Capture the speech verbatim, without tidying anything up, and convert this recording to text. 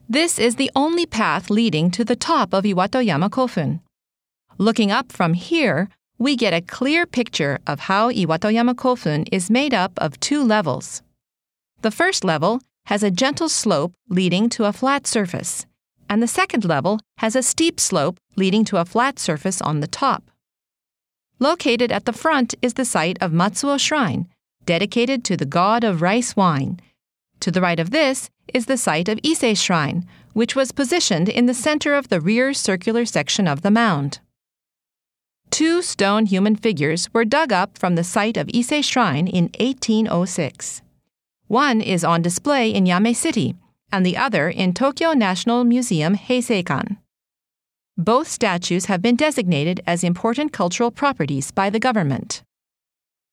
This is the only path leading to the top of Iwatoyama Kofun. Looking up from here, we get a clear picture of how Iwatoyama Kofun is made up of two levels. The first level has a gentle slope leading to a flat surface, and the second level has a steep slope leading to a flat surface on the top. Located at the front is the site of Matsuo Shrine, dedicated to the god of rice wine. To the right of this is the site of Ise Shrine, which was positioned in the center of the rear circular section of the mound. Two stone human figures were dug up from the site of Ise Shrine in eighteen oh six. One is on display in Yame City, and the other in Tokyo National Museum Heiseikan. Both statues have been designated as important cultural properties by the government.